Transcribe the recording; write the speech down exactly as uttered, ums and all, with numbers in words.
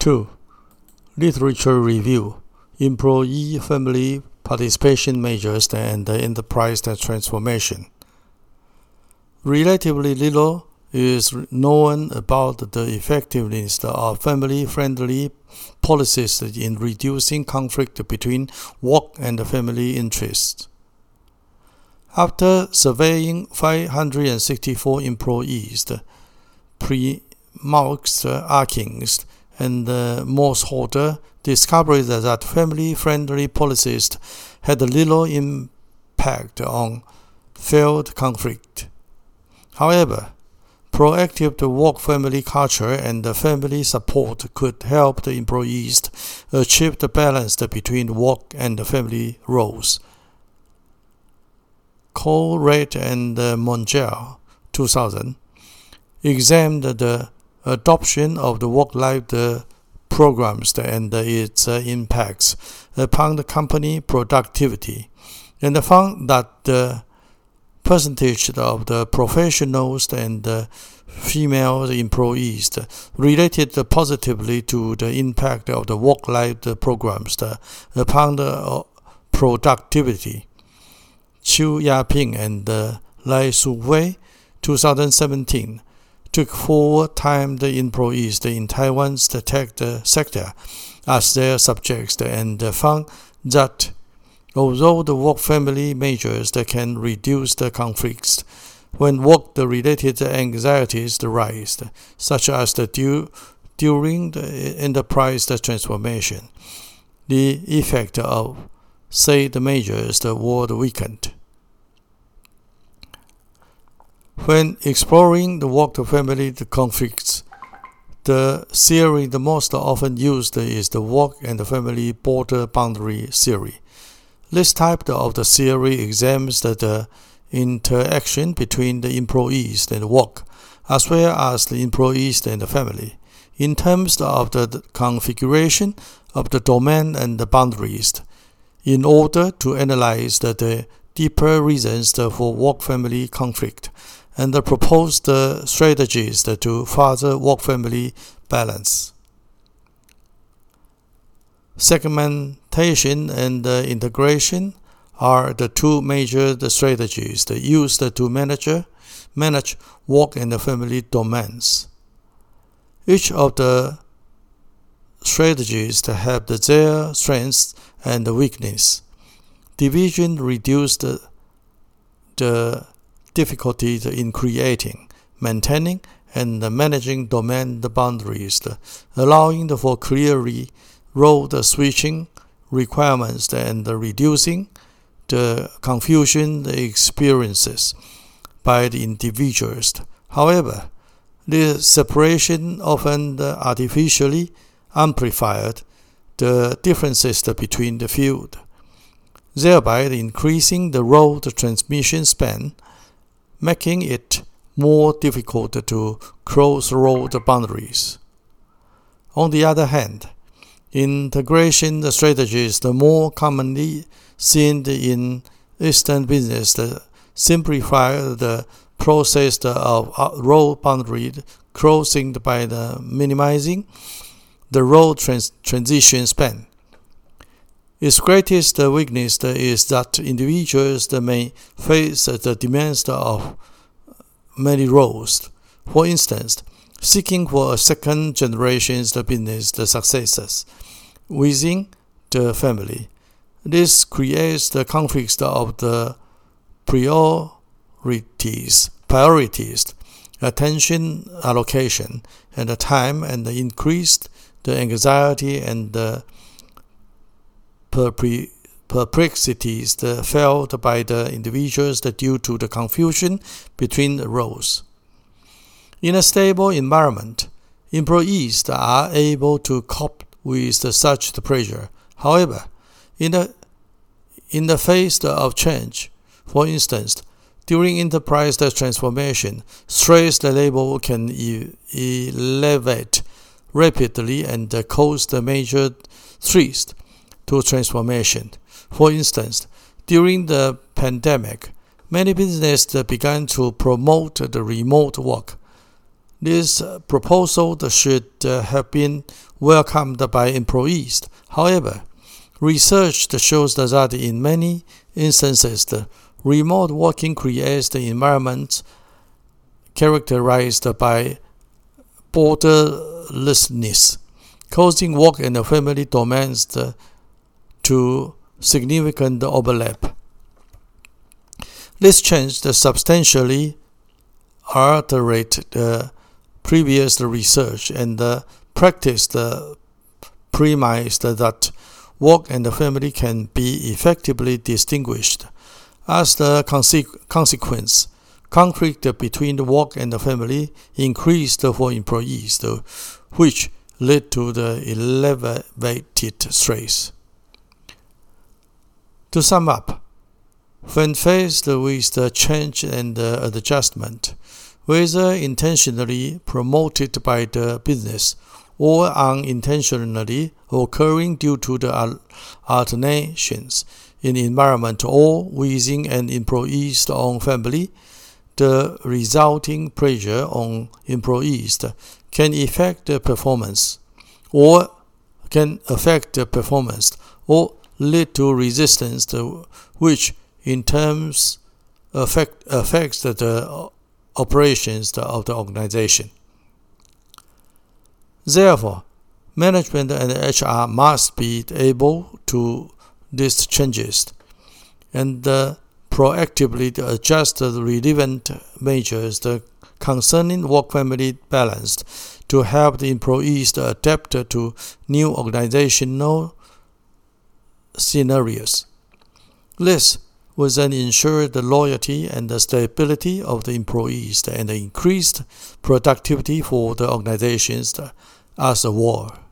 two. Literature review, employee family participation measures and the enterprise transformation. Relatively little is known about the effectiveness of family-friendly policies in reducing conflict between work and family interests. After surveying five hundred sixty-four employees, pre-Marx, Arkins, and Mosholder discovered that family-friendly policies had little impact on field conflict. However, proactive work-family culture and family support could help the employees achieve the balance between work and family roles. Colruyt and Mongel, two thousand, examined the adoption of the work-life programs and its impacts upon the company productivity, and found that the percentage of the professionals and the female employees related positively to the impact of the work-life programs upon the productivity. Qiu Yaping and Lai Suwei, two thousand seventeen, took full-time employees in Taiwan's tech sector as their subjects and found that although the work-family measures can reduce the conflicts when work-related anxieties rise, such as the due, during the enterprise transformation, the effect of said measures were weakened. When exploring the work-family conflicts, the theory the most often used is the work and family border boundary theory. This type of the theory examines the interaction between the employees and work, as well as the employees and the family, in terms of the configuration of the domain and the boundaries, in order to analyze the deeper reasons for work-family conflict and propose the strategies to further work-family balance. Segmentation and integration are the two major strategies used to manage, manage work and family domains. Each of the strategies have their strengths and weaknesses. Division reduces the, the difficulty in creating, maintaining, and managing domain boundaries, allowing for clearly role switching requirements and reducing the confusion experiences by the individuals. However, this separation often artificially amplified the differences between the field, thereby increasing the role transmission span, making it more difficult to cross road boundaries. On the other hand, integration strategies, the more commonly seen in Eastern business, simplify the process of road boundary crossing by the minimizing the road trans- transition span. Its greatest weakness is that individuals may face the demands of many roles. For instance, seeking for a second generation's business successes within the family. This creates the conflicts of the priorities, priorities, attention allocation, and the time, and increased the anxiety and the perplexities felt by the individuals due to the confusion between the roles. In a stable environment, employees are able to cope with such pressure. However, in the, in the face of change, for instance, during enterprise transformation, stress level can elevate rapidly and cause the major threats to transformation. For instance, during the pandemic, many businesses began to promote the remote work. This proposal should have been welcomed by employees. However, research shows that in many instances, the remote working creates the environment characterized by borderlessness, causing work and family domains to significant overlap. This change substantially altered the previous research and the practice premised that work and family can be effectively distinguished. As the conse- consequence, conflict between the work and the family increased for employees, which led to the elevated stress. To sum up, when faced with the change and the adjustment, whether intentionally promoted by the business or unintentionally occurring due to the alterations in environment or within an employee's own family, the resulting pressure on employees can affect the performance or can affect the performance or lead to resistance, which in terms affect, affects the operations of the organization. Therefore, management and H R must be able to these changes and uh, proactively adjust the relevant measures concerning work-family balance to help the employees adapt to new organizational scenarios. This will then ensure the loyalty and the stability of the employees and the increased productivity for the organizations as a whole.